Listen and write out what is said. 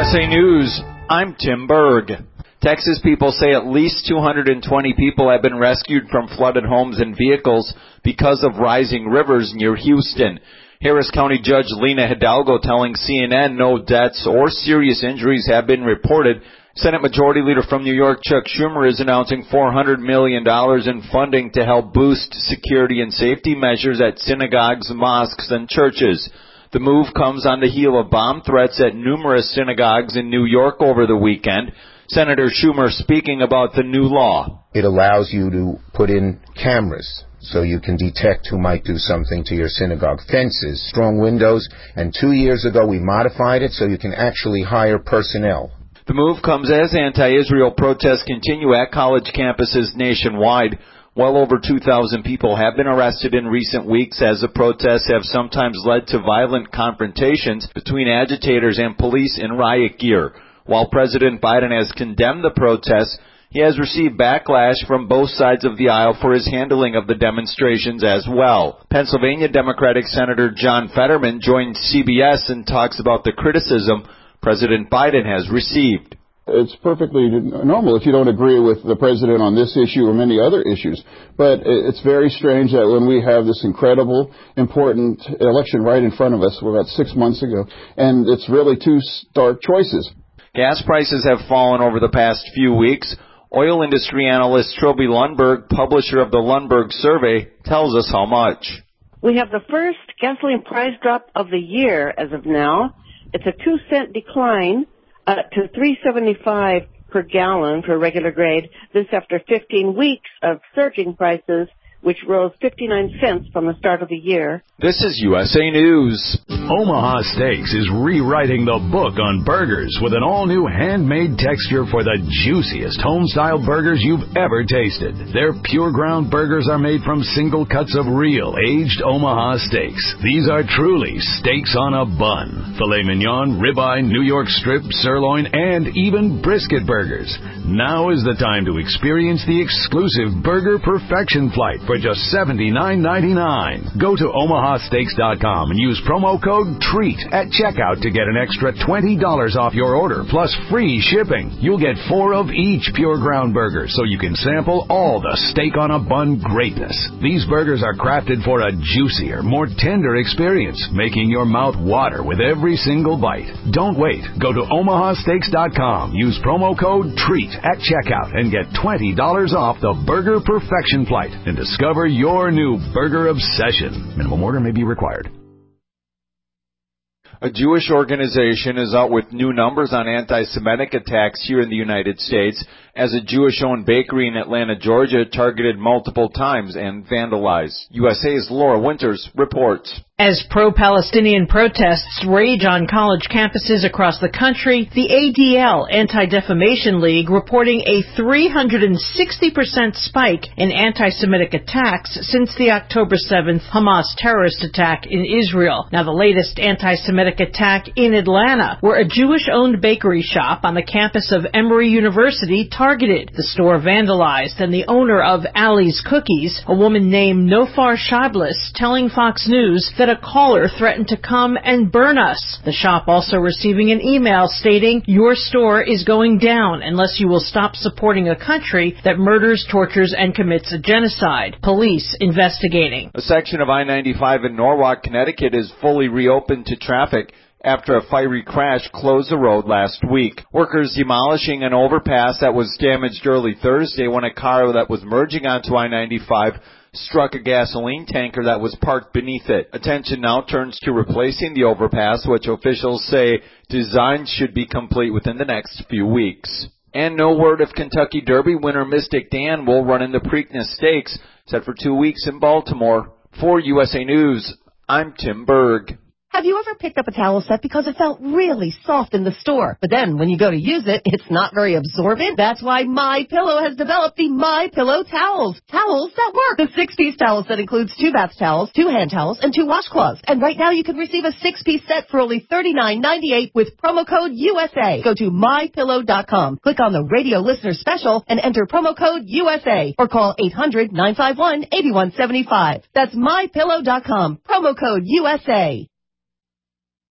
USA News, I'm Tim Berg. Texas people say at least 220 people have been rescued from flooded homes and vehicles because of rising rivers near Houston. Harris County Judge Lena Hidalgo telling CNN no deaths or serious injuries have been reported. Senate Majority Leader from New York, Chuck Schumer, is announcing $400 million in funding to help boost security and safety measures at synagogues, mosques, and churches. The move comes on the heel of bomb threats at numerous synagogues in New York over the weekend. Senator Schumer speaking about the new law. It allows you to put in cameras so you can detect who might do something to your synagogue. Fences, strong windows, and 2 years ago we modified it so you can actually hire personnel. The move comes as anti-Israel protests continue at college campuses nationwide. Well over 2,000 people have been arrested in recent weeks as the protests have sometimes led to violent confrontations between agitators and police in riot gear. While President Biden has condemned the protests, he has received backlash from both sides of the aisle for his handling of the demonstrations as well. Pennsylvania Democratic Senator John Fetterman joined CBS and talks about the criticism President Biden has received. It's perfectly normal if you don't agree with the president on this issue or many other issues. But it's very strange that when we have this incredible, important election right in front of us, about 6 months ago, and it's really two stark choices. Gas prices have fallen over the past few weeks. Oil industry analyst Trilby Lundberg, publisher of the Lundberg Survey, tells us how much. We have the first gasoline price drop of the year as of now. It's a 2-cent decline to $3.75 per gallon for regular grade. This after 15 weeks of surging prices, which rose 59 cents from the start of the year. This is USA News. Omaha Steaks is rewriting the book on burgers with an all-new handmade texture for the juiciest home-style burgers you've ever tasted. Their pure ground burgers are made from single cuts of real, aged Omaha steaks. These are truly steaks on a bun. Filet mignon, ribeye, New York strip, sirloin, and even brisket burgers. Now is the time to experience the exclusive Burger Perfection Flight for just $79.99. Go to omahasteaks.com and use promo code TREAT at checkout to get an extra $20 off your order, plus free shipping. You'll get 4 of each pure ground burger, so you can sample all the steak on a bun greatness. These burgers are crafted for a juicier, more tender experience, making your mouth water with every single bite. Don't wait. Go to omahasteaks.com. Use promo code TREAT at checkout and get $20 off the Burger Perfection Flight and discover your new burger obsession. Minimum order may be required. A Jewish organization is out with new numbers on anti-Semitic attacks here in the United States as a Jewish-owned bakery in Atlanta, Georgia, targeted multiple times and vandalized. USA's Laura Winters reports. As pro-Palestinian protests rage on college campuses across the country, the ADL, Anti-Defamation League, reporting a 360% spike in anti-Semitic attacks since the October 7th Hamas terrorist attack in Israel. Now, the latest anti-Semitic attack in Atlanta, where a Jewish-owned bakery shop on the campus of Emory University targeted. The store vandalized, and the owner of Ali's Cookies, a woman named Nofar Shablis, telling Fox News that a caller threatened to come and burn us. The shop also receiving an email stating, "Your store is going down unless you will stop supporting a country that murders, tortures, and commits a genocide." Police investigating. A section of I-95 in Norwalk, Connecticut is fully reopened to traffic after a fiery crash closed the road last week. Workers demolishing an overpass that was damaged early Thursday when a car that was merging onto I-95 struck a gasoline tanker that was parked beneath it. Attention now turns to replacing the overpass, which officials say design should be complete within the next few weeks. And no word if Kentucky Derby winner Mystic Dan will run in the Preakness Stakes, set for 2 weeks in Baltimore. For USA News, I'm Tim Berg. Have you ever picked up a towel set because it felt really soft in the store, but then when you go to use it, it's not very absorbent? That's why MyPillow has developed the MyPillow towels. Towels that work. The 6-piece towel set includes 2 bath towels, 2 hand towels, and 2 washcloths. And right now you can receive a 6-piece set for only $39.98 with promo code USA. Go to MyPillow.com. Click on the radio listener special and enter promo code USA or call 800-951-8175. That's MyPillow.com. Promo code USA.